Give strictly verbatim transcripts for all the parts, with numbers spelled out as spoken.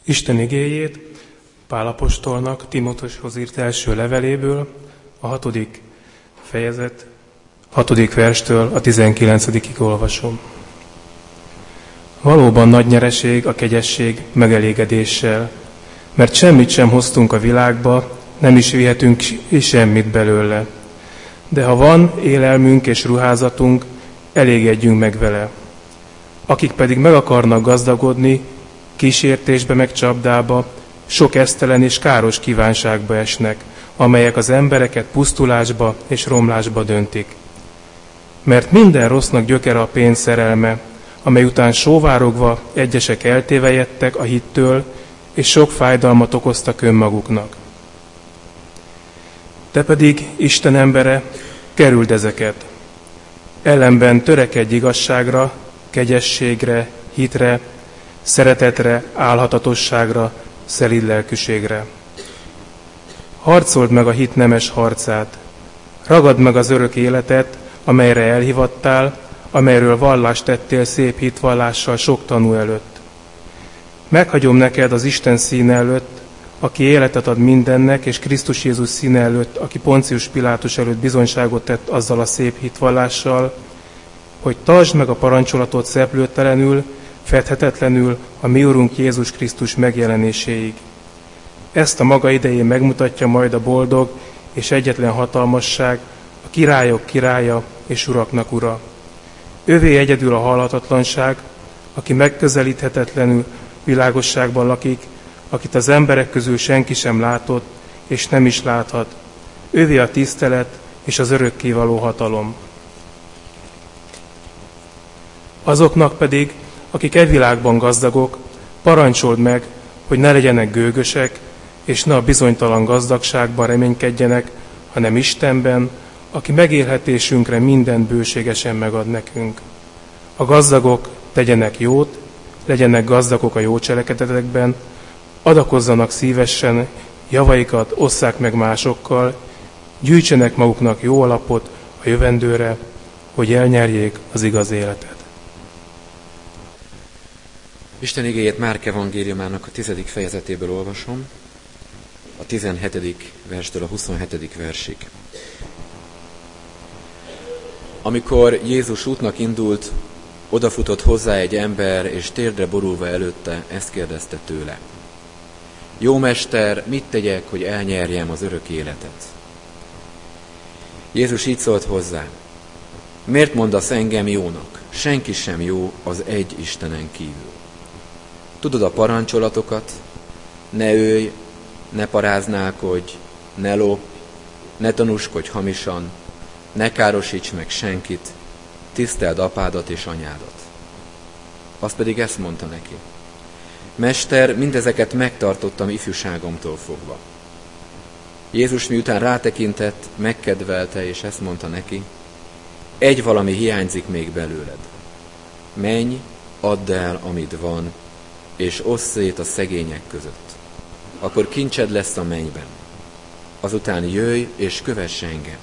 Isten igéjét Pál apostolnak Timóteushoz írt első leveléből, a hatodik fejezet, hatodik verstől a tizenkilencedikig olvasom. Valóban nagy nyereség a kegyesség megelégedéssel, mert semmit sem hoztunk a világba, nem is vihetünk semmit belőle. De ha van élelmünk és ruházatunk, elégedjünk meg vele. Akik pedig meg akarnak gazdagodni, kísértésbe meg csapdába, sok esztelen és káros kívánságba esnek, amelyek az embereket pusztulásba és romlásba döntik. Mert minden rossznak gyökere a pénz szerelme, amely után sóvárogva egyesek eltévejedtek a hittől, és sok fájdalmat okoztak önmaguknak. Te pedig, Isten embere, kerüld ezeket. Ellenben törekedj igazságra, kegyességre, hitre, szeretetre, álhatatosságra, szelíd lelkűségre. Harcold meg a hit nemes harcát. Ragadd meg az örök életet, amelyre elhivattál, amelyről vallást tettél szép hitvallással sok tanú előtt. Meghagyom neked az Isten színe előtt, aki életet ad mindennek, és Krisztus Jézus színe előtt, aki Poncius Pilátus előtt bizonyságot tett azzal a szép hitvallással, hogy tartsd meg a parancsolatot szeplőttelenül, fedhetetlenül a mi Urunk Jézus Krisztus megjelenéséig. Ezt a maga idején megmutatja majd a boldog és egyetlen hatalmasság, a királyok királya és uraknak ura. Övé egyedül a halhatatlanság, aki megközelíthetetlenül világosságban lakik, akit az emberek közül senki sem látott, és nem is láthat. Övé a tisztelet és az örökkévaló hatalom. Azoknak pedig, akik e világban gazdagok, parancsold meg, hogy ne legyenek gőgösek, és ne a bizonytalan gazdagságban reménykedjenek, hanem Istenben, aki megélhetésünkre mindent bőségesen megad nekünk. A gazdagok tegyenek jót, legyenek gazdagok a jó cselekedetekben, adakozzanak szívesen, javaikat osszák meg másokkal, gyűjtsenek maguknak jó alapot a jövendőre, hogy elnyerjék az igaz életet. Isten igéjét Márk evangéliumának a tizedik fejezetéből olvasom, a tizenhetedik verstől a huszonhetedik versig. Amikor Jézus útnak indult, odafutott hozzá egy ember, és térdre borulva előtte ezt kérdezte tőle. Jó mester, mit tegyek, hogy elnyerjem az örök életet? Jézus így szólt hozzá. Miért mondasz engem jónak? Senki sem jó az egy Istenen kívül. Tudod a parancsolatokat? Ne ölj, ne paráználkodj, ne lopj, ne tanúskodj hamisan, ne károsíts meg senkit, tiszteld apádat és anyádat. Az pedig ezt mondta neki. Mester, mindezeket megtartottam ifjúságomtól fogva. Jézus miután rátekintett, megkedvelte, és ezt mondta neki. Egy valami hiányzik még belőled. Menj, add el, amit van, és osszd szét a szegények között. Akkor kincsed lesz a mennyben. Azután jöjj, és kövess engem.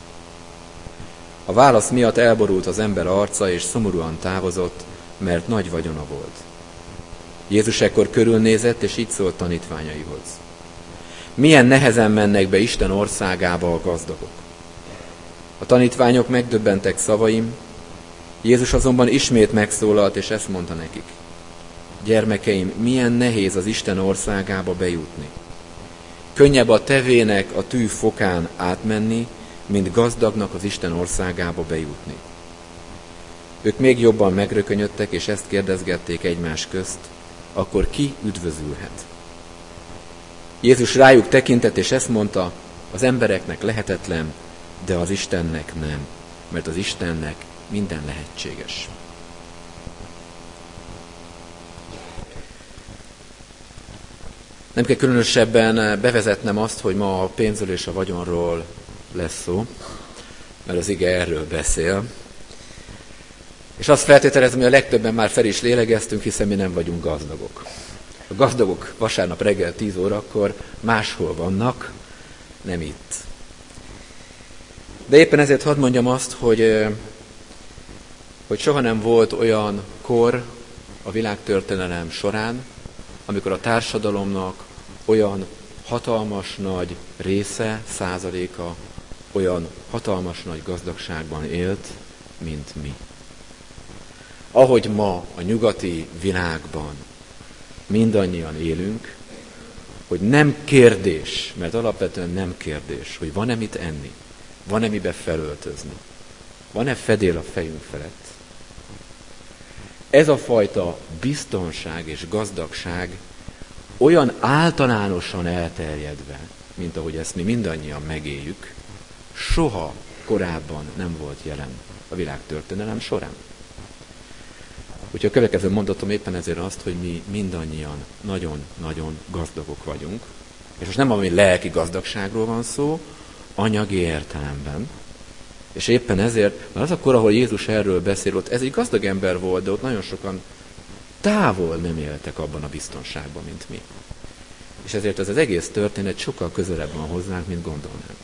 A válasz miatt elborult az ember arca, és szomorúan távozott, mert nagy vagyona volt. Jézus ekkor körülnézett, és így szólt tanítványaihoz. Milyen nehezen mennek be Isten országába a gazdagok. A tanítványok megdöbbentek szavaim, Jézus azonban ismét megszólalt, és ezt mondta nekik. Gyermekeim, milyen nehéz az Isten országába bejutni. Könnyebb a tevének a tű fokán átmenni, mint gazdagnak az Isten országába bejutni. Ők még jobban megrökönyödtek, és ezt kérdezgették egymás közt, akkor ki üdvözülhet? Jézus rájuk tekintett, és ezt mondta, az embereknek lehetetlen, de az Istennek nem, mert az Istennek minden lehetséges. Nem kell különösebben bevezetnem azt, hogy ma a pénzről és a vagyonról lesz szó, mert az ige erről beszél. És azt feltételezem, hogy a legtöbben már fel is lélegeztünk, hiszen mi nem vagyunk gazdagok. A gazdagok vasárnap reggel tíz órakor máshol vannak, nem itt. De éppen ezért hadd mondjam azt, hogy, hogy soha nem volt olyan kor a világtörténelem során, amikor a társadalomnak olyan hatalmas nagy része, százaléka olyan hatalmas nagy gazdagságban élt, mint mi. Ahogy ma a nyugati világban mindannyian élünk, hogy nem kérdés, mert alapvetően nem kérdés, hogy van-e mit enni, van-e mibe felöltözni, van-e fedél a fejünk felett. Ez a fajta biztonság és gazdagság olyan általánosan elterjedve, mint ahogy ezt mi mindannyian megéljük, soha korábban nem volt jelen a világtörténelem során. Úgyhogy a következő mondatom éppen ezért azt, hogy mi mindannyian nagyon-nagyon gazdagok vagyunk. És most nem valami lelki gazdagságról van szó, anyagi értelemben. És éppen ezért, mert az a kor, ahol Jézus erről beszél, ott ez egy gazdag ember volt, de ott nagyon sokan távol nem éltek abban a biztonságban, mint mi. És ezért ez az egész történet sokkal közelebb van hozzánk, mint gondolnánk.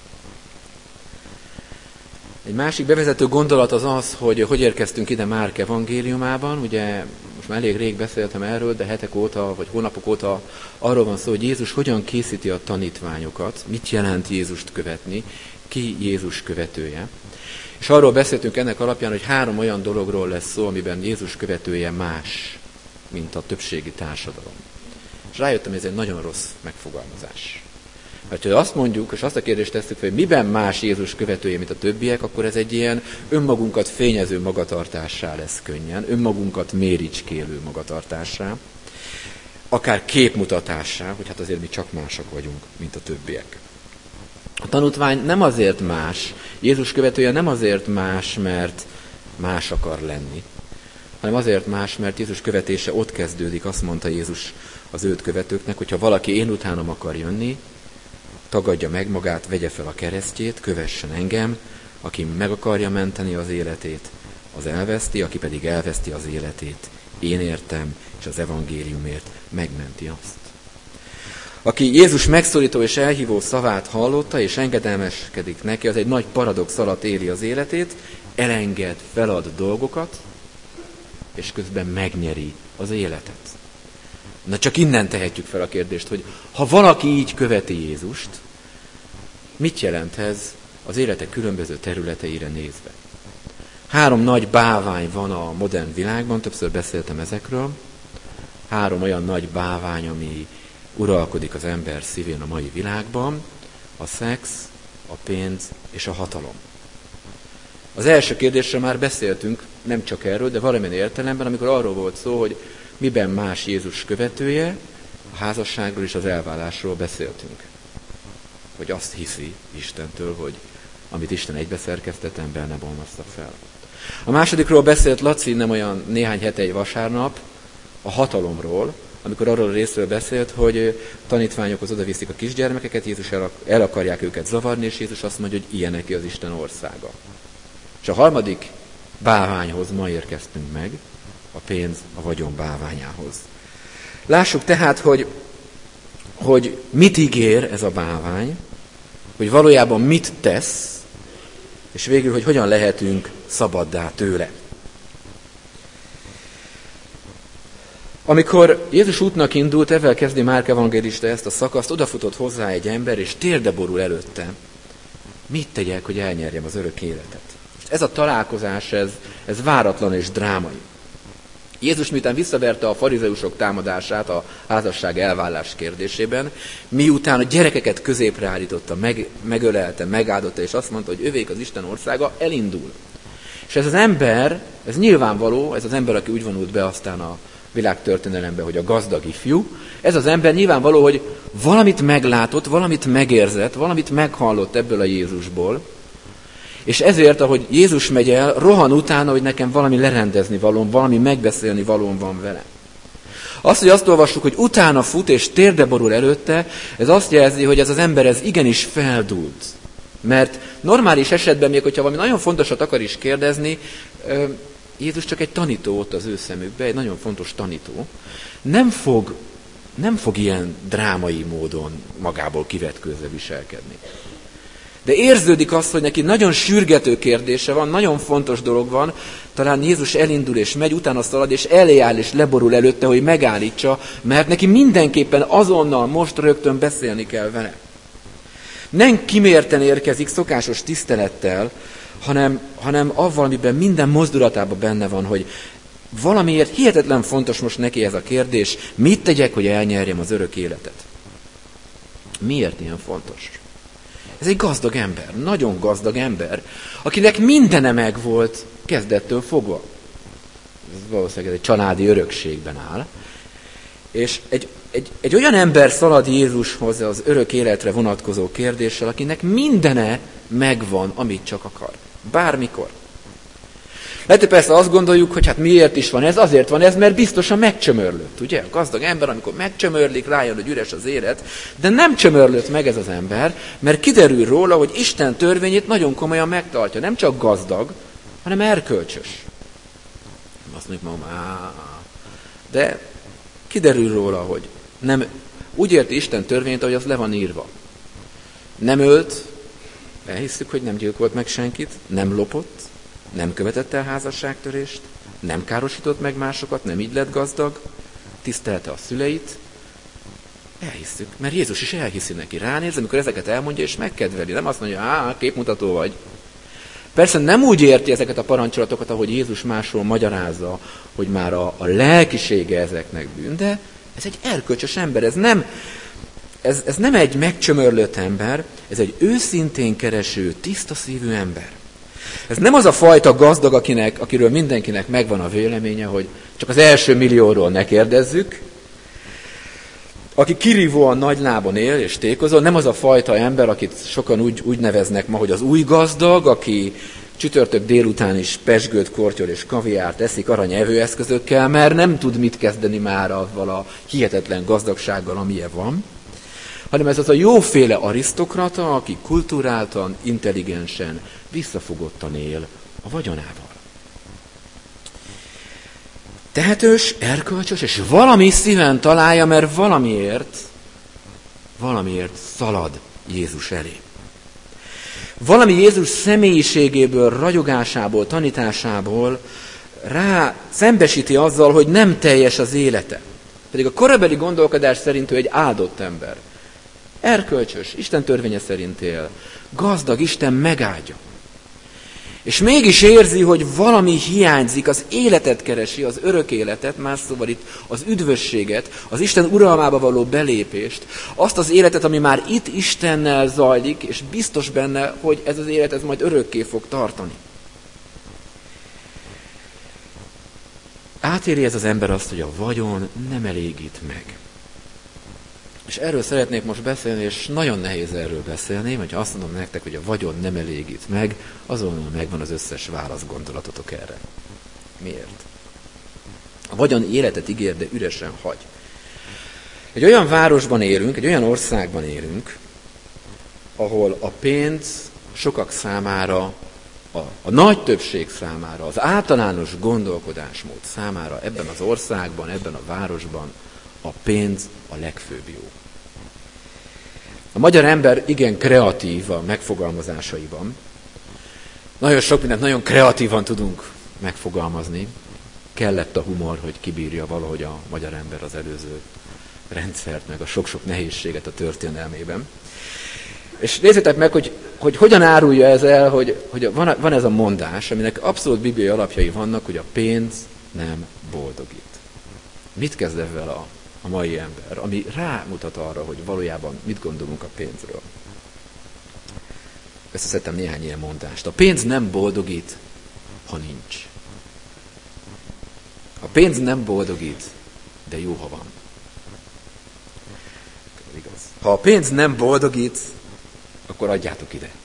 Egy másik bevezető gondolat az az, hogy hogy érkeztünk ide Márk evangéliumában. Ugye most már elég rég beszéltem erről, de hetek óta, vagy hónapok óta arról van szó, hogy Jézus hogyan készíti a tanítványokat, mit jelent Jézust követni, ki Jézus követője. És arról beszéltünk ennek alapján, hogy három olyan dologról lesz szó, amiben Jézus követője más, mint a többségi társadalom. És rájöttem, hogy ez egy nagyon rossz megfogalmazás. Mert ha azt mondjuk, és azt a kérdést tesszük, hogy miben más Jézus követője, mint a többiek, akkor ez egy ilyen önmagunkat fényező magatartássá lesz könnyen, önmagunkat méricskélő magatartássá, akár képmutatássá, hogy hát azért mi csak másak vagyunk, mint a többiek. A tanútvány nem azért más, Jézus követője nem azért más, mert más akar lenni, hanem azért más, mert Jézus követése ott kezdődik, azt mondta Jézus az őt követőknek, hogyha valaki én utánam akar jönni, tagadja meg magát, vegye fel a keresztjét, kövessen engem, aki meg akarja menteni az életét, az elveszti, aki pedig elveszti az életét. Én értem, és az evangéliumért megmenti azt. Aki Jézus megszólító és elhívó szavát hallotta, és engedelmeskedik neki, az egy nagy paradox alatt éli az életét, elenged, felad dolgokat, és közben megnyeri az életet. Na csak innen tehetjük fel a kérdést, hogy ha valaki így követi Jézust, mit jelent ez az élete különböző területeire nézve? Három nagy bávány van a modern világban, többször beszéltem ezekről. Három olyan nagy bávány, ami uralkodik az ember szívén a mai világban, a szex, a pénz és a hatalom. Az első kérdésre már beszéltünk, nem csak erről, de valamilyen értelemben, amikor arról volt szó, hogy miben más Jézus követője, a házasságról és az elválásról beszéltünk. Hogy azt hiszi Istentől, hogy amit Isten egybeszerkesztett, ember ne bomlassza fel. A másodikról beszélt Laci nem olyan néhány hete egy vasárnap, a hatalomról, amikor arról a részről beszélt, hogy tanítványokhoz odaviszik a kisgyermekeket, Jézus el, el akarják őket zavarni, és Jézus azt mondja, hogy ilyeneké az Isten országa. És a harmadik báványhoz ma érkeztünk meg, a pénz a vagyon báványához. Lássuk tehát, hogy, hogy mit ígér ez a bávány, hogy valójában mit tesz, és végül, hogy hogyan lehetünk szabaddá tőle. Amikor Jézus útnak indult, ezzel kezdi Márk evangélista ezt a szakaszt, odafutott hozzá egy ember, és térde borul előtte. Mit tegyek, hogy elnyerjem az örök életet? Ez a találkozás, ez, ez váratlan és drámai. Jézus miután visszaverte a farizeusok támadását a házasság elvállás kérdésében, miután a gyerekeket középre állította, meg, megölelte, megáldotta, és azt mondta, hogy övék az Isten országa, elindul. És ez az ember, ez nyilvánvaló, ez az ember, aki úgy vonult be aztán a világtörténelembe, hogy a gazdag ifjú, ez az ember nyilvánvaló, hogy valamit meglátott, valamit megérzett, valamit meghallott ebből a Jézusból, és ezért, ahogy Jézus megy el, rohan utána, hogy nekem valami lerendezni valóm, valami megbeszélni valóm van vele. Az, hogy azt olvassuk, hogy utána fut és térde borul előtte, ez azt jelzi, hogy ez az ember ez igenis feldúlt. Mert normális esetben, még hogyha valami nagyon fontosat akar is kérdezni, Jézus csak egy tanító ott az ő szemükbe, egy nagyon fontos tanító. Nem fog, nem fog ilyen drámai módon magából kivetkőzve viselkedni. De érződik az, hogy neki nagyon sürgető kérdése van, nagyon fontos dolog van, Talán Jézus elindul és megy, utána szalad, és elé áll és leborul előtte, hogy megállítsa, mert neki mindenképpen azonnal most rögtön beszélni kell vele. Nem kimérten érkezik szokásos tisztelettel, hanem, hanem avval, amiben minden mozdulatában benne van, hogy valamiért hihetetlen fontos most neki ez a kérdés, mit tegyek, hogy elnyerjem az örök életet. Miért ilyen fontos? Ez egy gazdag ember, nagyon gazdag ember, akinek mindene megvolt kezdettől fogva. Ez valószínűleg egy családi örökségben áll. És egy, egy, egy olyan ember szalad Jézushoz az örök életre vonatkozó kérdéssel, akinek mindene megvan, amit csak akar. Bármikor. Lehet, hogy persze azt gondoljuk, hogy hát miért is van ez? Azért van ez, mert biztosan megcsömörlött. Ugye? A gazdag ember, amikor megcsömörlik, rájön, hogy üres az élet, de nem csömörlött meg ez az ember, mert kiderül róla, hogy Isten törvényét nagyon komolyan megtartja. Nem csak gazdag, hanem erkölcsös. Azt mondjuk ma, á, de kiderül róla, hogy nem úgy érti Isten törvényt, ahogy az le van írva. Nem ölt, elhisszük, hogy nem gyilkolt meg senkit, nem lopott, nem követett el házasságtörést, nem károsított meg másokat, nem így lett gazdag, tisztelte a szüleit. Elhisszük, mert Jézus is elhiszi neki. Ránéz, amikor ezeket elmondja, és megkedveli. Nem azt mondja, á, képmutató vagy. Persze nem úgy érti ezeket a parancsolatokat, ahogy Jézus másról magyarázza, hogy már a, a lelkisége ezeknek bűn, de ez egy erkölcsös ember, ez nem, ez, ez nem egy megcsömörlött ember, ez egy őszintén kereső, tiszta szívű ember. Ez nem az a fajta gazdag, akinek, akiről mindenkinek megvan a véleménye, hogy csak az első millióról ne kérdezzük, aki kirívóan nagy lábon él és tékozol, nem az a fajta ember, akit sokan úgy, úgy neveznek ma, hogy az új gazdag, aki csütörtök délután is pezsgőt, kortyol és kaviárt eszik arany evőeszközökkel, mert nem tud mit kezdeni már avval a hihetetlen gazdagsággal, amilyen van, hanem ez az a jóféle arisztokrata, aki kulturáltan, intelligensen, visszafogottan él a vagyonával. Tehetős, erkölcsös, és valami szíven találja, mert valamiért, valamiért szalad Jézus elé. Valami Jézus személyiségéből, ragyogásából, tanításából rá szembesíti azzal, hogy nem teljes az élete. Pedig a korabeli gondolkodás szerint ő egy áldott ember. Erkölcsös, Isten törvénye szerint él. Gazdag, Isten megáldja. És mégis érzi, hogy valami hiányzik, az életet keresi, az örök életet, más szóval itt az üdvösséget, az Isten uralmába való belépést, azt az életet, ami már itt Istennel zajlik, és biztos benne, hogy ez az élet ez majd örökké fog tartani. Átéri ez az ember azt, hogy a vagyon nem elégít meg. És erről szeretnék most beszélni, és nagyon nehéz erről beszélni, hogyha azt mondom nektek, hogy a vagyon nem elégít meg, azonnal megvan az összes válaszgondolatotok erre. Miért? A vagyon életet ígér, de üresen hagy. Egy olyan városban élünk, egy olyan országban élünk, ahol a pénz sokak számára, a, a nagy többség számára, az általános gondolkodásmód számára ebben az országban, ebben a városban a pénz a legfőbb jó. A magyar ember igen kreatív a megfogalmazásaiban. Nagyon sok mindent nagyon kreatívan tudunk megfogalmazni. Kellett a humor, hogy kibírja valahogy a magyar ember az előző rendszert, meg a sok-sok nehézséget a történelmében. És nézzétek meg, hogy, hogy hogyan árulja ez el, hogy, hogy van, van ez a mondás, aminek abszolút bibliai alapjai vannak, hogy a pénz nem boldogít. Mit kezd ezzel a a mai ember, ami rámutat arra, hogy valójában mit gondolunk a pénzről. Összeszedtem néhány ilyen mondást. A pénz nem boldogít, ha nincs. A pénz nem boldogít, de jó, ha van. Igaz. Ha a pénz nem boldogít, akkor adjátok ide.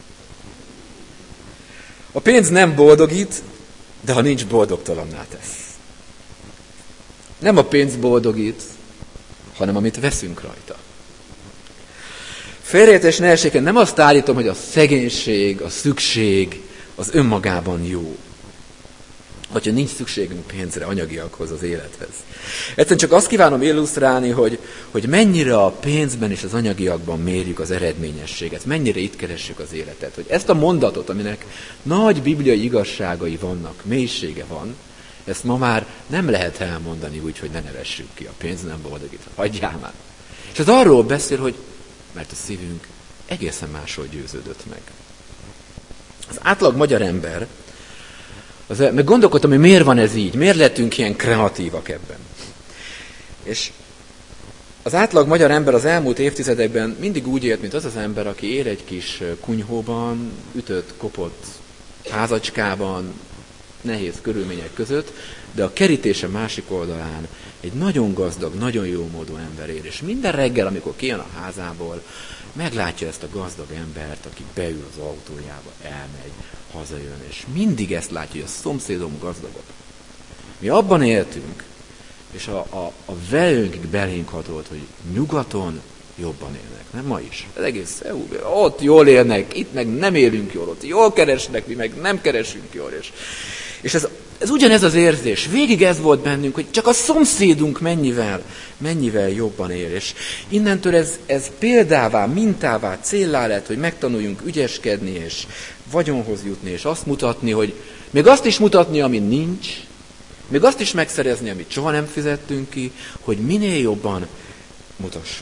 A pénz nem boldogít, de ha nincs, boldogtalanná tesz. Nem a pénz boldogít, hanem amit veszünk rajta. Félreértés ne essék, nem azt állítom, hogy a szegénység, a szükség az önmagában jó. hogyha nincs szükségünk pénzre, anyagiakhoz, az élethez. Egyszerűen csak azt kívánom illusztrálni, hogy, hogy mennyire a pénzben és az anyagiakban mérjük az eredményességet, mennyire itt keressük az életet. Hogy ezt a mondatot, aminek nagy bibliai igazságai vannak, mélysége van, ezt ma már nem lehet elmondani úgy, hogy ne nevessük ki, a pénz nem boldogít, hagyjál már. És ez arról beszél, hogy mert a szívünk egészen máshogy győződött meg. Az átlag magyar ember, az, meg gondolkodtam, hogy miért van ez így, miért lettünk ilyen kreatívak ebben. És az átlag magyar ember az elmúlt évtizedekben mindig úgy élt, mint az az ember, aki él egy kis kunyhóban, ütött, kopott házacskában, nehéz körülmények között, de a kerítése másik oldalán egy nagyon gazdag, nagyon jómódú ember él. És minden reggel, amikor kijön a házából, meglátja ezt a gazdag embert, aki beül az autójába, elmegy, hazajön, és mindig ezt látja, hogy a szomszédom gazdagabb. Mi abban éltünk, és a, a, a velőnkig belénk hatolt, hogy nyugaton jobban élnek. Nem ma is. Ez egész é u, ott jól élnek, itt meg nem élünk jól, ott jól keresnek, mi meg nem keresünk jól. És, és ez, ez ugyanez az érzés. Végig ez volt bennünk, hogy csak a szomszédunk mennyivel, mennyivel jobban él. És innentől ez, ez példává, mintává, céllá lett, hogy megtanuljunk ügyeskedni, és vagyonhoz jutni, és azt mutatni, hogy még azt is mutatni, ami nincs, még azt is megszerezni, amit soha nem fizettünk ki, hogy minél jobban mutassuk.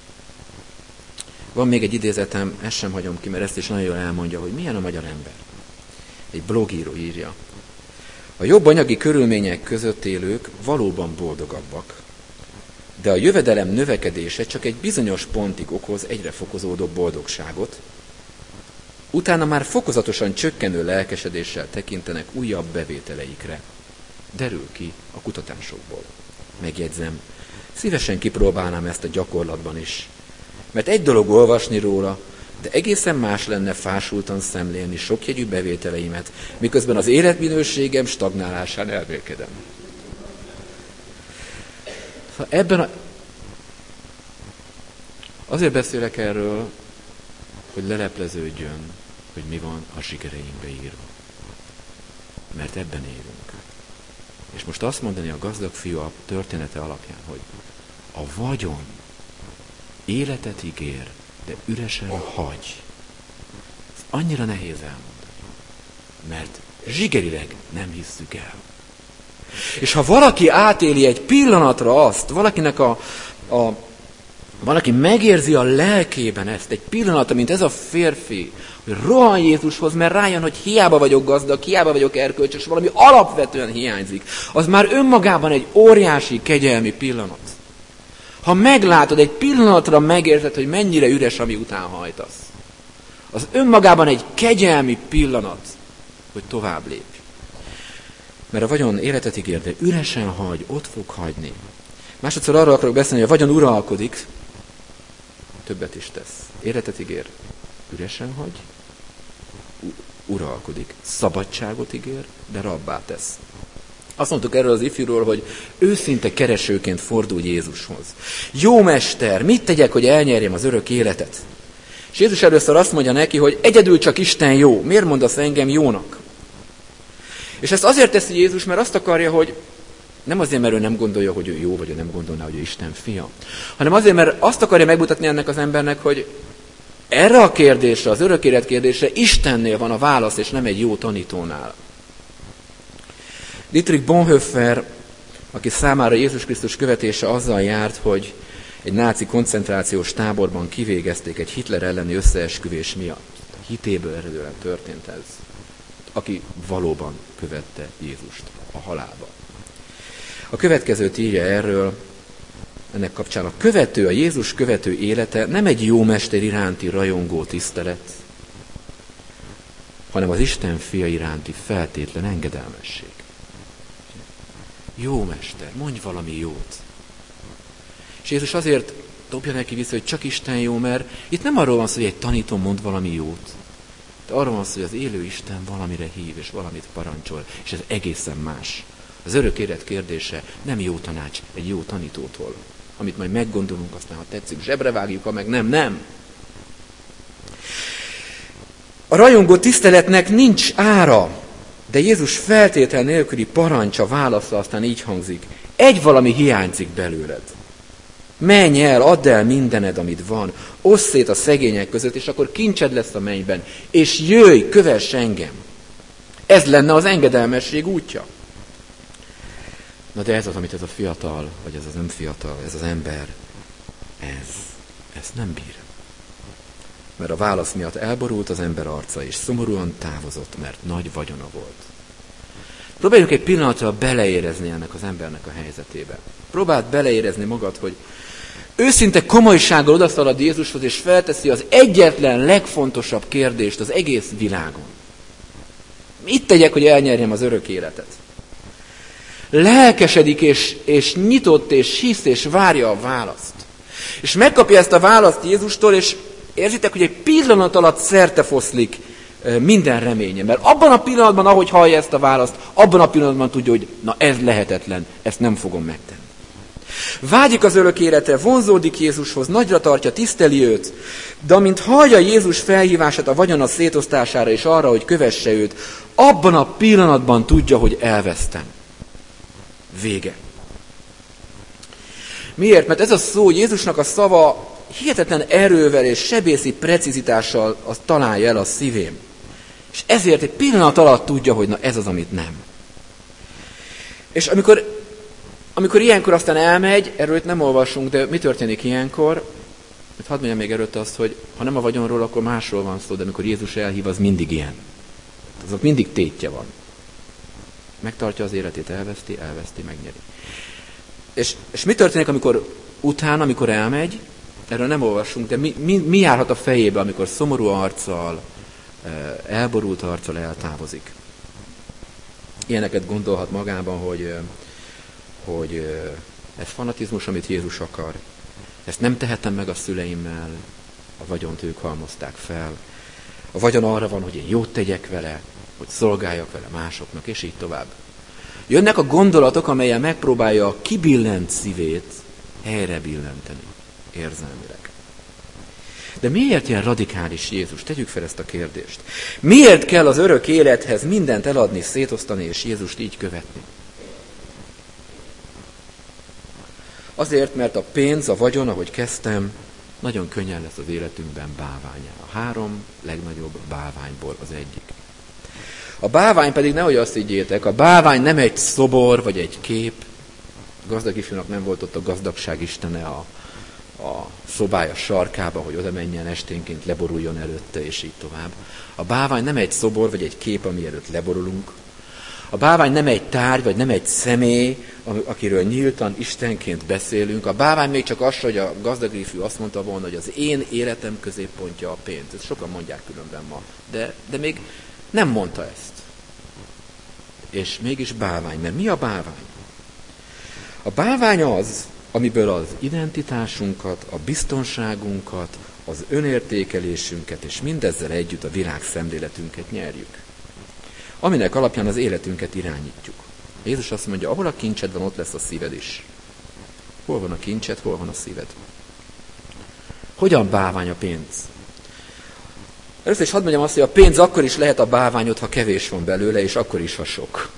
Van még egy idézetem, ezt sem hagyom ki, mert ezt is nagyon jól elmondja, hogy milyen a magyar ember. Egy blogíró írja. A jobb anyagi körülmények között élők valóban boldogabbak, de a jövedelem növekedése csak egy bizonyos pontig okoz egyre fokozódó boldogságot, utána már fokozatosan csökkenő lelkesedéssel tekintenek újabb bevételeikre. Derül ki a kutatásokból. Megjegyzem, szívesen kipróbálnám ezt a gyakorlatban is, mert egy dolog olvasni róla, de egészen más lenne fásultan szemlélni sokjegyű bevételeimet, miközben az életminőségem stagnálásán elmélkedem. Ebben a... Azért beszélek erről, hogy lelepleződjön, hogy mi van a sikereinkbe írva. Mert ebben élünk. És most azt mondani a gazdag fiú a története alapján, hogy a vagyon életet ígér, de üresen hagy. Ez annyira nehéz elmondani, mert zsigerileg nem hisszük el. És ha valaki átéli egy pillanatra azt, valakinek a, a valaki megérzi a lelkében ezt, egy pillanatra, mint ez a férfi, hogy rohan Jézushoz, mert rájön, hogy hiába vagyok gazdag, hiába vagyok erkölcsös, valami alapvetően hiányzik. Az már önmagában egy óriási kegyelmi pillanat. Ha meglátod, egy pillanatra megérzed, hogy mennyire üres, ami után hajtasz. Az önmagában egy kegyelmi pillanat, hogy tovább lépj. Mert a vagyon életet ígér, de üresen hagy, ott fog hagyni. Másodszor arról akarok beszélni, hogy a vagyon uralkodik, többet is tesz. Életet ígér, üresen hagy, uralkodik. Szabadságot ígér, de rabbá tesz. Azt mondtuk erről az ifjúról, hogy őszinte keresőként fordul Jézushoz. Jó mester, mit tegyek, hogy elnyerjem az örök életet? És Jézus először azt mondja neki, hogy egyedül csak Isten jó. Miért mondasz engem jónak? És ezt azért teszi Jézus, mert azt akarja, hogy nem azért, mert ő nem gondolja, hogy ő jó, vagy ő nem gondolná, hogy ő Isten fia, hanem azért, mert azt akarja megmutatni ennek az embernek, hogy erre a kérdésre, az örök élet kérdésre Istennél van a válasz, és nem egy jó tanítónál. Dietrich Bonhoeffer, aki számára Jézus Krisztus követése azzal járt, hogy egy náci koncentrációs táborban kivégezték egy Hitler elleni összeesküvés miatt. Hitéből eredően történt ez. Aki valóban követte Jézust a halálba. A következőt írja erről, ennek kapcsán a követő, a Jézus követő élete nem egy jó mester iránti rajongó tisztelet, hanem az Isten fia iránti feltétlen engedelmesség. Jó mester, mondj valami jót. És Jézus azért dobja neki vissza, hogy csak Isten jó, mert itt nem arról van szó, hogy egy tanító mond valami jót, de arról van szó, hogy az élő Isten valamire hív, és valamit parancsol, és ez egészen más. Az örök élet kérdése nem jó tanács egy jó tanítótól, amit majd meggondolunk, aztán ha tetszik, zsebre vágjuk, ha meg nem, nem. A rajongó tiszteletnek nincs ára. De Jézus feltétel nélküli parancsa, válasza aztán így hangzik. Egy valami hiányzik belőled. Menj el, add el mindened, amit van, osszd szét a szegények között, és akkor kincsed lesz a mennyben, és jöjj, kövess engem. Ez lenne az engedelmesség útja. Na de ez az, amit ez a fiatal, vagy ez az nem fiatal, ez az ember, ez, ez nem bír. Mert a válasz miatt elborult az ember arca, és szomorúan távozott, mert nagy vagyona volt. Próbáljuk egy pillanatra beleérezni ennek az embernek a helyzetébe. Próbáld beleérezni magad, hogy őszinte komolysággal odaszalad Jézushoz, és felteszi az egyetlen legfontosabb kérdést az egész világon. Mit tegyek, hogy elnyerjem az örök életet? Lelkesedik, és, és nyitott, és hisz, és várja a választ. És megkapja ezt a választ Jézustól, és érzitek, hogy egy pillanat alatt szertefoszlik minden reménye. Mert abban a pillanatban, ahogy hallja ezt a választ, abban a pillanatban tudja, hogy na ez lehetetlen, ezt nem fogom megtenni. Vágyik az örök életre, vonzódik Jézushoz, nagyra tartja, tiszteli őt, de amint hallja Jézus felhívását a vagyona szétosztására és arra, hogy kövesse őt, abban a pillanatban tudja, hogy elvesztem. Vége. Miért? Mert ez a szó, Jézusnak a szava hihetetlen erővel és sebészi precizitással azt találja el a szívém. És ezért egy pillanat alatt tudja, hogy na ez az, amit nem. És amikor Amikor ilyenkor aztán elmegy, erről itt nem olvasunk, de mi történik ilyenkor? Hadd mondjam még előtt azt, hogy ha nem a vagyonról, akkor másról van szó, de amikor Jézus elhív, az mindig ilyen. Azok mindig tétje van. Megtartja az életét, elveszti, elveszti, megnyeri. És, és mi történik, amikor utána, amikor elmegy, erről nem olvasunk, de mi, mi, mi járhat a fejébe, amikor szomorú arccal, elborult arccal eltávozik? Ilyeneket gondolhat magában, hogy hogy ez fanatizmus, amit Jézus akar. Ezt nem tehetem meg a szüleimmel, a vagyont ők halmozták fel. A vagyon arra van, hogy én jót tegyek vele, hogy szolgáljak vele másoknak, és így tovább. Jönnek a gondolatok, amelyen megpróbálja a kibillent szívét helyre billenteni, érzelmileg. De miért ilyen radikális Jézus? Tegyük fel ezt a kérdést. Miért kell az örök élethez mindent eladni, szétosztani, és Jézust így követni? Azért, mert a pénz, a vagyon, ahogy kezdtem, nagyon könnyen lesz az életünkben báványá. A három legnagyobb báványból az egyik. A bávány pedig nehogy azt higgyétek, a bávány nem egy szobor vagy egy kép. A gazdag ifjúnak nem volt ott a gazdagság istene a, a szobája sarkába, hogy oda menjen esténként, leboruljon előtte, és így tovább. A bávány nem egy szobor vagy egy kép, ami előtt leborulunk. A bávány nem egy tárgy, vagy nem egy személy, akiről nyíltan Istenként beszélünk. A bávány még csak az, hogy a gazdag ifjú azt mondta volna, hogy az én életem középpontja a pénz. Ezt sokan mondják különben ma. De, de még nem mondta ezt. És mégis bávány. Mert mi a bávány? A bávány az, amiből az identitásunkat, a biztonságunkat, az önértékelésünket, és mindezzel együtt a világszemléletünket nyerjük. Aminek alapján az életünket irányítjuk. Jézus azt mondja, ahol a kincsed van, ott lesz a szíved is. Hol van a kincsed, hol van a szíved? Hogyan bávány a pénz? Először is hadd mondjam azt, hogy a pénz akkor is lehet a báványod, ha kevés van belőle, és akkor is, ha sok.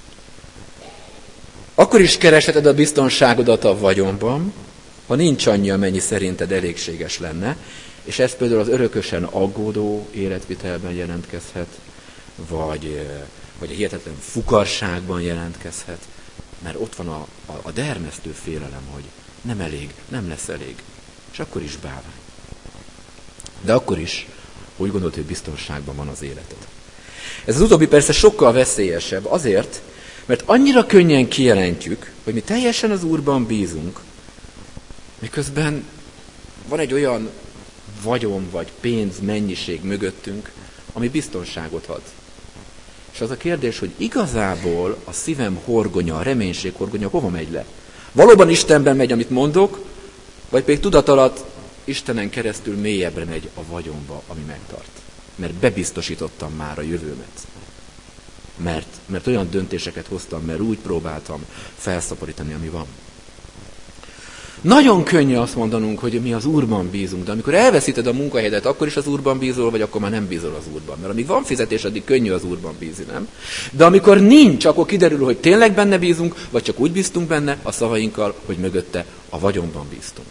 Akkor is keresheted a biztonságodat a vagyonban, ha nincs annyi, amennyi szerinted elégséges lenne, és ez például az örökösen aggódó életvitelben jelentkezhet, vagy, vagy a hihetetlen fukarságban jelentkezhet, mert ott van a, a, a dermesztő félelem, hogy nem elég, nem lesz elég, és akkor is bávány. De akkor is úgy gondolt, hogy biztonságban van az életed. Ez az utóbbi persze sokkal veszélyesebb, azért, mert annyira könnyen kijelentjük, hogy mi teljesen az Úrban bízunk, miközben van egy olyan vagyon vagy pénz mennyiség mögöttünk, ami biztonságot ad. És az a kérdés, hogy igazából a szívem horgonya, a reménység horgonya hova megy le? Valóban Istenben megy, amit mondok, vagy pedig tudat alatt Istenen keresztül mélyebbre megy a vagyonba, ami megtart. Mert bebiztosítottam már a jövőmet. Mert, mert olyan döntéseket hoztam, mert úgy próbáltam felszaporítani, ami van. Nagyon könnyű azt mondanunk, hogy mi az Úrban bízunk, de amikor elveszíted a munkahelyedet, akkor is az Úrban bízol, vagy akkor már nem bízol az Úrban. Mert amíg van fizetés, addig könnyű az Úrban bízni, nem? De amikor nincs, akkor kiderül, hogy tényleg benne bízunk, vagy csak úgy bíztunk benne a szavainkkal, hogy mögötte a vagyonban bíztunk.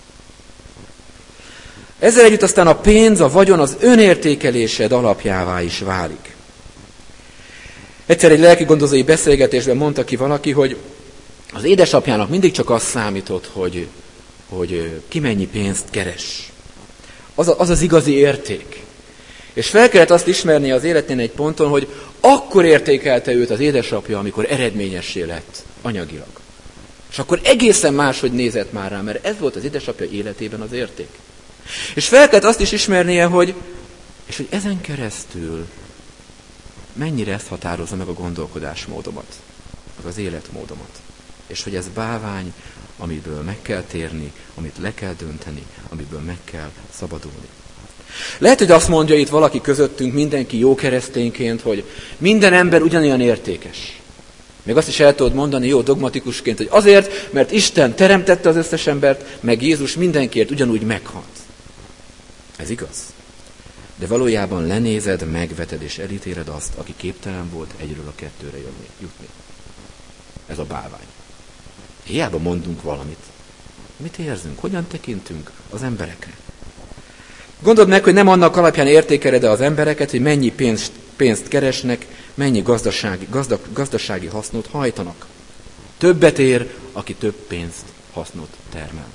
Ezzel együtt aztán a pénz, a vagyon az önértékelésed alapjává is válik. Egyszer egy lelki gondozói beszélgetésben mondta ki valaki, hogy az édesapjának mindig csak az számított, hogy, hogy ki mennyi pénzt keres. Az, az az igazi érték. És fel kellett azt ismernie az életén egy ponton, hogy akkor értékelte őt az édesapja, amikor eredményessé lett anyagilag. És akkor egészen máshogy nézett már rá, mert ez volt az édesapja életében az érték. És fel kellett azt is ismernie, hogy, és hogy ezen keresztül mennyire ezt határozza meg a gondolkodásmódomat, meg az életmódomat. És hogy ez bálvány, amiből meg kell térni, amit le kell dönteni, amiből meg kell szabadulni. Lehet, hogy azt mondja itt valaki közöttünk, mindenki jó keresztényként, hogy minden ember ugyanolyan értékes. Még azt is el tudod mondani jó dogmatikusként, hogy azért, mert Isten teremtette az összes embert, meg Jézus mindenkiért ugyanúgy meghalt. Ez igaz. De valójában lenézed, megveted és elítéled azt, aki képtelen volt egyről a kettőre jönni, jutni. Ez a bálvány. Hiába mondunk valamit. Mit érzünk? Hogyan tekintünk az emberekre? Gondold meg, hogy nem annak alapján értékeled az embereket, hogy mennyi pénzt, pénzt keresnek, mennyi gazdasági, gazdag, gazdasági hasznot hajtanak. Többet ér, aki több pénzt, hasznot termel.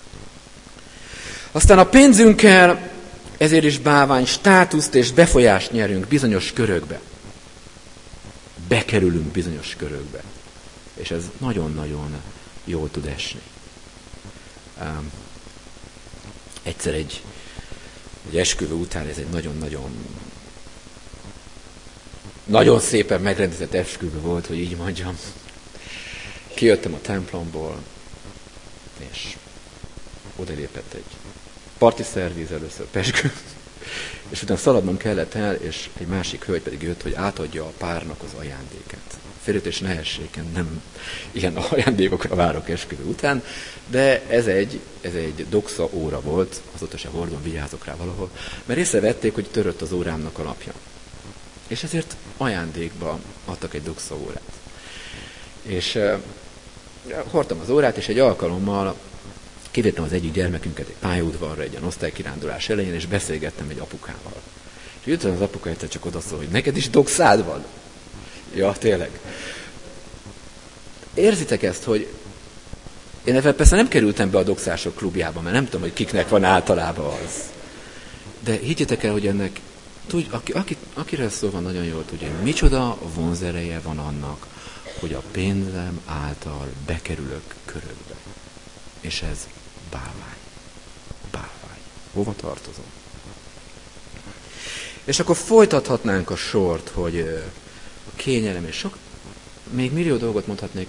Aztán a pénzünkkel ezért is bálvány státuszt és befolyást nyerünk bizonyos körökbe. Bekerülünk bizonyos körökbe. És ez nagyon-nagyon jól tud esni. Um, egyszer egy, egy esküvő után, ez egy nagyon-nagyon nagyon szépen megrendezett esküvő volt, hogy így mondjam. Kijöttem a templomból, és odalépett egy parti szerviz, először pezsgő, és utána szaladnom kellett el, és egy másik hölgy pedig jött, hogy átadja a párnak az ajándéket. Félretés ne hessék, nem ilyen ajándékokra várok esküvő után, de ez egy, ez egy doxa óra volt, azóta se hordom, vigyázok rá valahol, mert észrevették, hogy törött az órámnak a lapja. És ezért ajándékba adtak egy doxa órát. És uh, hordtam az órát, és egy alkalommal kivittem az egyik gyermekünket egy pályaudvarra, egy ilyen osztálykirándulás elején, és beszélgettem egy apukával. És jöttem az apuka egyszer csak odaszól, hogy neked is doxád van? Ja, tényleg. Érzitek ezt, hogy én ebben persze nem kerültem be a doxások klubjába, mert nem tudom, hogy kiknek van általában az. De higgyétek el, hogy ennek, tudj, aki, aki, akire szó van, nagyon jól tudja, hogy micsoda vonzereje van annak, hogy a pénzem által bekerülök körökbe. És ez bálvány. Bálvány. Hova tartozom? És akkor folytathatnánk a sort, hogy a kényelem és sok, még millió dolgot mondhatnék.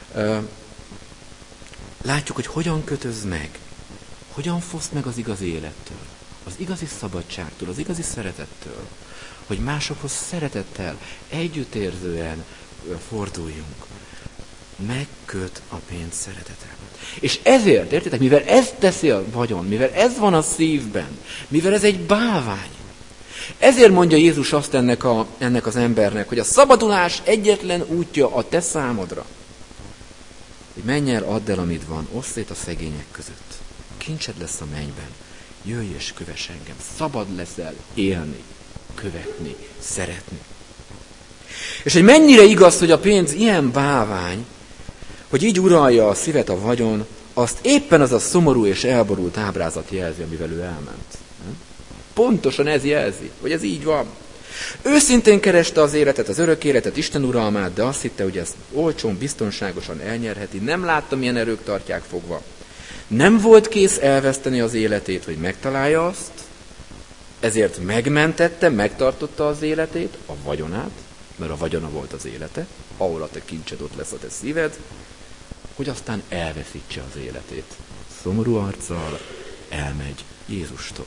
Látjuk, hogy hogyan kötöz meg, hogyan foszt meg az igazi élettől, az igazi szabadságtól, az igazi szeretettől, hogy másokhoz szeretettel, együttérzően forduljunk. Megköt a pénz szeretete. És ezért, értitek, mivel ezt teszi a vagyon, mivel ez van a szívben, mivel ez egy bálvány, ezért mondja Jézus azt ennek, a, ennek az embernek, hogy a szabadulás egyetlen útja a te számodra. Hogy menj el, add el, amit van, oszd szét a szegények között. Kincsed lesz a mennyben. Jöjj és kövess engem. Szabad leszel élni, követni, szeretni. És hogy mennyire igaz, hogy a pénz ilyen bálvány, hogy így uralja a szívet a vagyon, azt éppen az a szomorú és elborult ábrázat jelzi, amivel ő elment. Pontosan ez jelzi, hogy ez így van. Őszintén kereste az életet, az örök életet, Isten uralmát, de azt hitte, hogy ezt olcsón, biztonságosan elnyerheti. Nem látta, milyen erők tartják fogva. Nem volt kész elveszteni az életét, hogy megtalálja azt, ezért megmentette, megtartotta az életét, a vagyonát, mert a vagyona volt az élete, ahol a te kincsed, ott lesz a te szíved, hogy aztán elveszítse az életét. Szomorú arccal elmegy Jézustól.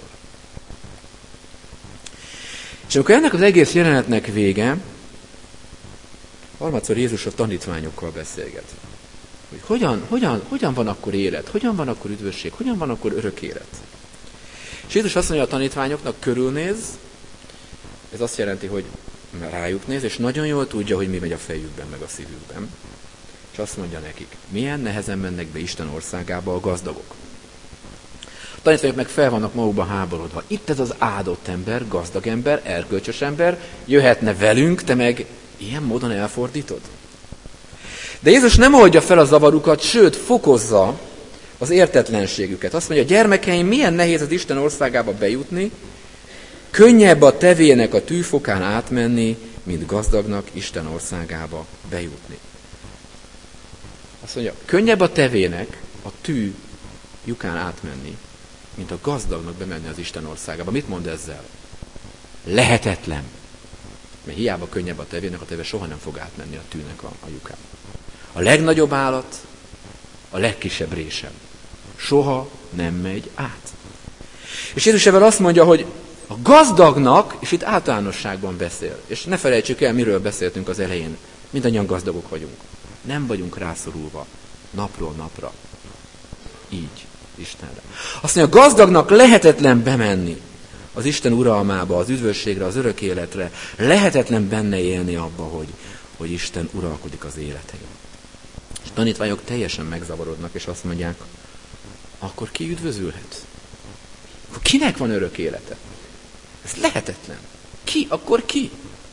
És amikor ennek az egész jelenetnek vége, harmadszor Jézus a tanítványokkal beszélget. hogy hogyan, hogyan, hogyan van akkor élet, hogyan van akkor üdvösség, hogyan van akkor örök élet. És Jézus azt mondja a tanítványoknak, körülnéz, ez azt jelenti, hogy rájuk néz, és nagyon jól tudja, hogy mi megy a fejükben, meg a szívükben. És azt mondja nekik, milyen nehezen mennek be Isten országába a gazdagok. A tanítványok meg fel vannak magukban háborodva. Itt ez az áldott ember, gazdag ember, erkölcsös ember, jöhetne velünk, te meg ilyen módon elfordítod. De Jézus nem oldja fel a zavarukat, sőt, fokozza az értetlenségüket. Azt mondja, gyermekeim, milyen nehéz az Isten országába bejutni, könnyebb a tevének a tűfokán átmenni, mint gazdagnak Isten országába bejutni. Azt mondja, könnyebb a tevének a tű lyukán átmenni, mint a gazdagnak bemenni az Isten országába. Mit mond ezzel? Lehetetlen. Mert hiába könnyebb a tevének, a teve soha nem fog átmenni a tűnek a, a lyukán. A legnagyobb állat, a legkisebb résem. Soha nem megy át. És Jézus ebben azt mondja, hogy a gazdagnak, és itt általánosságban beszél, és ne felejtsük el, miről beszéltünk az elején, mindannyian gazdagok vagyunk. Nem vagyunk rászorulva napról napra. Így Istenre. Azt mondja, a gazdagnak lehetetlen bemenni az Isten uralmába, az üdvösségre, az örök életre. Lehetetlen benne élni abba, hogy, hogy Isten uralkodik az életein. És a tanítványok teljesen megzavarodnak, és azt mondják, akkor ki üdvözülhet? Akkor kinek van örök élete? Ez lehetetlen. Ki? Akkor ki?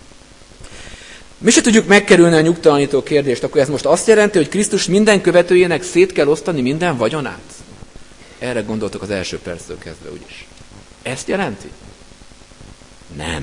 Mi se tudjuk megkerülni a nyugtalanító kérdést, akkor ez most azt jelenti, hogy Krisztus minden követőjének szét kell osztani minden vagyonát? Erre gondoltok az első perctől kezdve, úgyis. Ezt jelenti? Nem.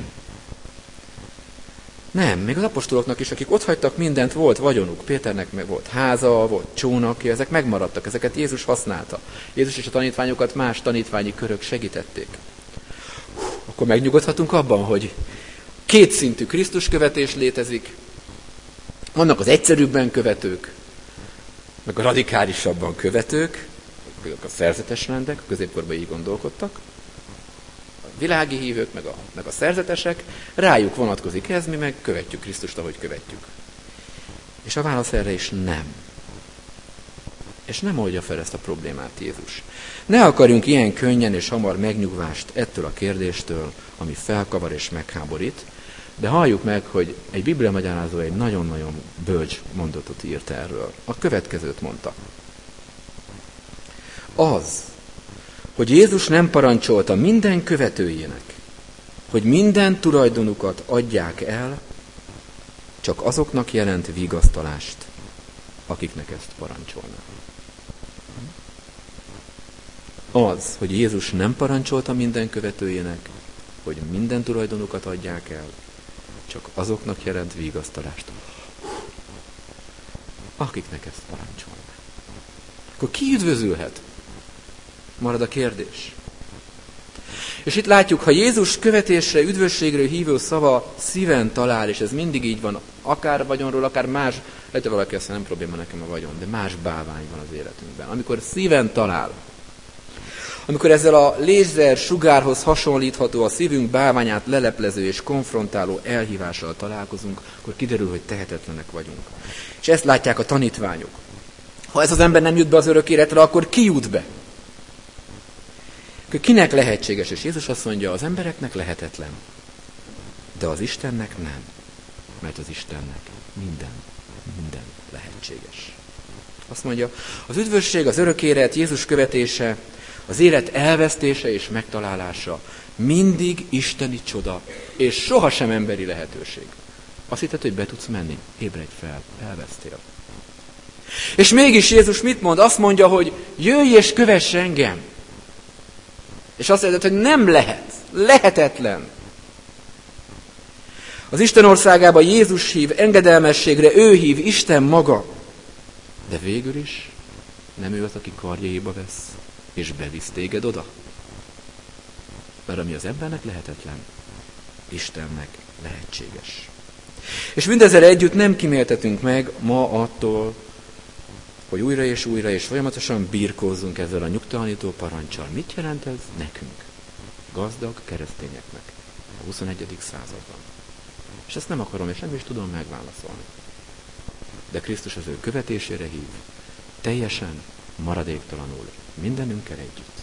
Nem, még az apostoloknak is, akik otthagytak mindent, volt vagyonuk. Péternek meg volt háza, volt csónakja, ezek megmaradtak, ezeket Jézus használta. Jézus és a tanítványokat más tanítványi körök segítették. Akkor megnyugodhatunk abban, hogy kétszintű Krisztus követés létezik, vannak az egyszerűbben követők, meg a radikálisabban követők, a szerzetes rendek, a középkorban így gondolkodtak, a világi hívők, meg a, meg a szerzetesek, rájuk vonatkozik ez, mi meg követjük Krisztust, ahogy követjük. És a válasz erre is nem. És nem oldja fel ezt a problémát Jézus. Ne akarjunk ilyen könnyen és hamar megnyugvást ettől a kérdéstől, ami felkavar és megháborít, de halljuk meg, hogy egy Biblia magyarázó egy nagyon-nagyon bölcs mondatot írt erről. A következőt mondta. Az, hogy Jézus nem parancsolta minden követőjének, hogy minden tulajdonukat adják el, csak azoknak jelent vigasztalást, akiknek ezt parancsolná. Az, hogy Jézus nem parancsolta minden követőjének, hogy minden tulajdonukat adják el, csak azoknak jelent vigasztalást, akiknek ezt parancsolná. Akkor ki üdvözülhet? Marad a kérdés. És itt látjuk, ha Jézus követésre, üdvösségről hívő szava szíven talál, és ez mindig így van, akár vagyonról, akár más, lehet, hogy valaki azt nem probléma nekem a vagyon, de más bálvány van az életünkben. Amikor szíven talál, amikor ezzel a lézer sugárhoz hasonlítható, a szívünk bálványát leleplező és konfrontáló elhívással találkozunk, akkor kiderül, hogy tehetetlenek vagyunk. És ezt látják a tanítványok. Ha ez az ember nem jut be az örök életre, akkor ki jut be? Kinek lehetséges? És Jézus azt mondja, az embereknek lehetetlen, de az Istennek nem. Mert az Istennek minden, minden lehetséges. Azt mondja, az üdvösség, az örök élet, Jézus követése, az élet elvesztése és megtalálása mindig isteni csoda, és sohasem emberi lehetőség. Azt hitted, hogy be tudsz menni? Ébredj fel, elvesztél. És mégis Jézus mit mond? Azt mondja, hogy jöjj és kövess engem. És azt mondja, hogy nem lehet, lehetetlen. Az Isten országába Jézus hív, engedelmességre ő hív, Isten maga. De végül is nem ő az, aki karjaiba vesz, és bevisz téged oda. Mert ami az embernek lehetetlen, Istennek lehetséges. És mindezzel együtt nem kiméltetünk meg ma attól, hogy újra és újra és folyamatosan birkózzunk ezzel a nyugtalanító parancsal. Mit jelent ez nekünk? Gazdag keresztényeknek a huszonegyedik században. És ezt nem akarom, és nem is tudom megválaszolni. De Krisztus az ő követésére hív, teljesen, maradéktalanul, mindenünkkel együtt.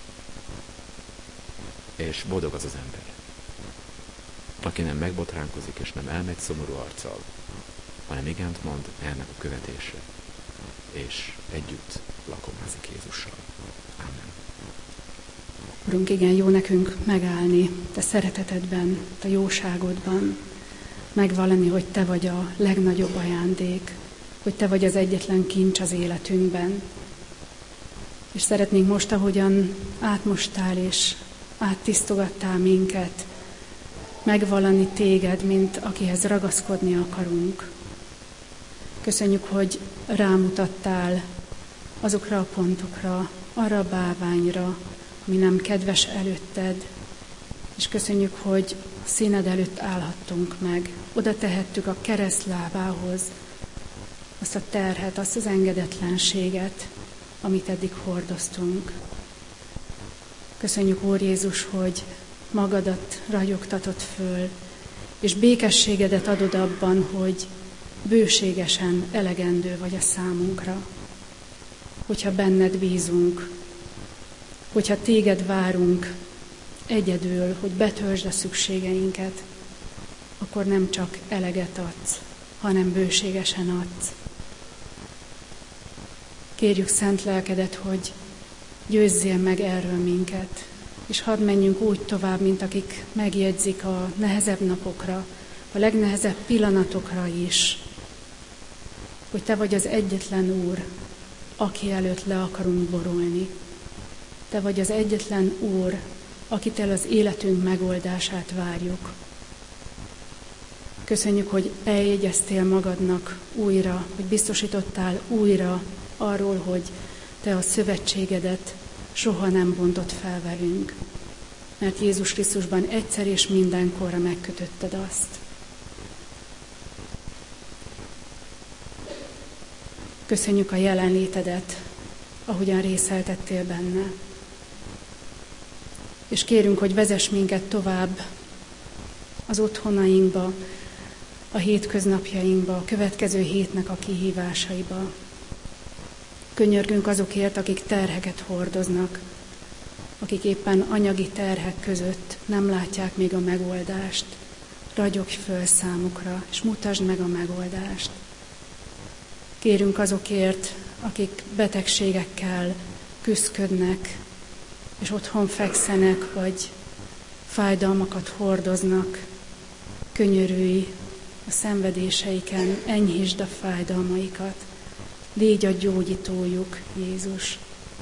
És boldog az az ember, aki nem megbotránkozik, és nem elmegy szomorú arccal, hanem igent mond ennek a követésre, és együtt lakomázik Jézussal. Amen. Urunk, igen, jó nekünk megállni Te szeretetedben, Te jóságodban, megvallani, hogy Te vagy a legnagyobb ajándék, hogy Te vagy az egyetlen kincs az életünkben. És szeretnénk most, ahogyan átmostál és áttisztogattál minket, megvallani Téged, mint akihez ragaszkodni akarunk. Köszönjük, hogy rámutattál azokra a pontokra, arra a bálványra, ami nem kedves előtted, és köszönjük, hogy színed előtt állhattunk meg. Oda tehettük a kereszt lábához azt a terhet, azt az engedetlenséget, amit eddig hordoztunk. Köszönjük, Úr Jézus, hogy magadat ragyogtatod föl, és békességedet adod abban, hogy bőségesen elegendő vagy a számunkra. Hogyha benned bízunk, hogyha téged várunk egyedül, hogy betöltsd a szükségeinket, akkor nem csak eleget adsz, hanem bőségesen adsz. Kérjük szent lelkedet, hogy győzzél meg erről minket, és hadd menjünk úgy tovább, mint akik megjegyzik a nehezebb napokra, a legnehezebb pillanatokra is, hogy Te vagy az egyetlen Úr, aki előtt le akarunk borulni. Te vagy az egyetlen Úr, akitől az életünk megoldását várjuk. Köszönjük, hogy eljegyeztél magadnak újra, hogy biztosítottál újra arról, hogy Te a szövetségedet soha nem bontod fel velünk, mert Jézus Krisztusban egyszer és mindenkorra megkötötted azt. Köszönjük a jelenlétedet, ahogyan részeltettél benne. És kérünk, hogy vezess minket tovább az otthonainkba, a hétköznapjainkba, a következő hétnek a kihívásaiba. Könyörgünk azokért, akik terheket hordoznak, akik éppen anyagi terhek között nem látják még a megoldást. Ragyogj föl számukra, és mutasd meg a megoldást. Kérünk azokért, akik betegségekkel küszködnek, és otthon fekszenek, vagy fájdalmakat hordoznak. Könyörülj a szenvedéseiken, enyhítsd a fájdalmaikat. Légy a gyógyítójuk, Jézus.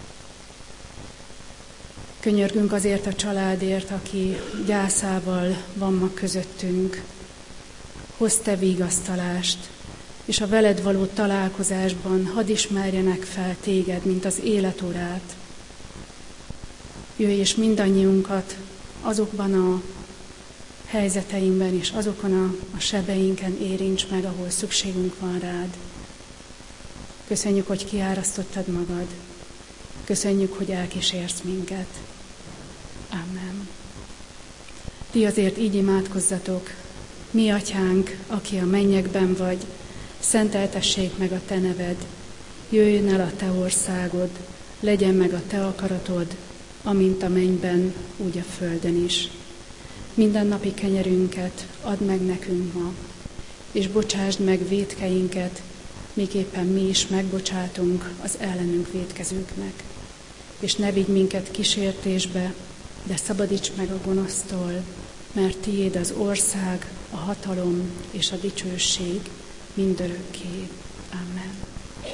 Könyörgünk azért a családért, aki gyászával van ma közöttünk. Hozz Te vigasztalást, és a veled való találkozásban hadd ismerjenek fel Téged, mint az életurát. Jöjj és mindannyiunkat azokban a helyzeteinkben és azokon a, a sebeinken érints meg, ahol szükségünk van rád. Köszönjük, hogy kiárasztottad magad. Köszönjük, hogy elkísérsz minket. Amen. Ti azért így imádkozzatok. Mi, Atyánk, aki a mennyekben vagy, szenteltessék meg a Te neved. Jöjjön el a Te országod, legyen meg a Te akaratod, amint a mennyben, úgy a földön is. Minden napi kenyerünket add meg nekünk ma, és bocsásd meg vétkeinket, miképpen mi is megbocsátunk az ellenünk vétkezőknek. És ne vigy minket kísértésbe, de szabadíts meg a gonosztól, mert Tiéd az ország, a hatalom és a dicsőség mindörökké. Amen.